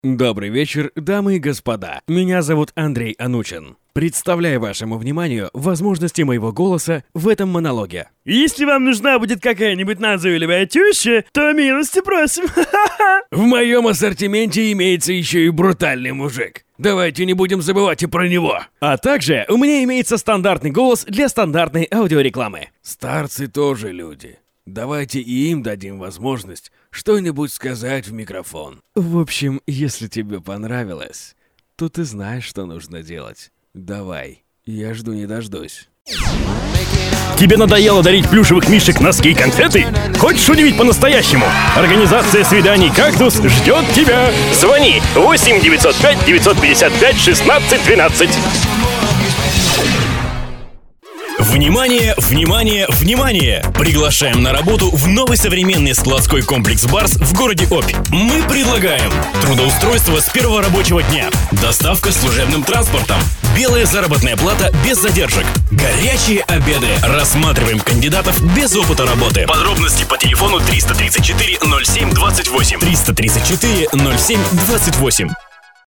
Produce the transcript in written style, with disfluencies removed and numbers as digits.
Добрый вечер, дамы и господа. Меня зовут Андрей Анучин. Представляю вашему вниманию возможности моего голоса в этом монологе. Если вам нужна будет какая-нибудь назойливая теща, то милости просим. В моем ассортименте имеется еще и брутальный мужик. Давайте не будем забывать и про него. А также у меня имеется стандартный голос для стандартной аудиорекламы. Старцы тоже люди. Давайте и им дадим возможность что-нибудь сказать в микрофон. В общем, если тебе понравилось, то ты знаешь, что нужно делать. Давай, я жду не дождусь. Тебе надоело дарить плюшевых мишек, носки и конфеты? Хочешь удивить по-настоящему? Организация свиданий «Кактус» ждет тебя. Звони 8 905 955 16 12. Внимание, внимание, внимание! Приглашаем на работу в новый современный складской комплекс «Барс» в городе Обь. Мы предлагаем трудоустройство с первого рабочего дня, доставка служебным транспортом, белая заработная плата без задержек, горячие обеды. Рассматриваем кандидатов без опыта работы. Подробности по телефону 334 07 28. 334 07 28.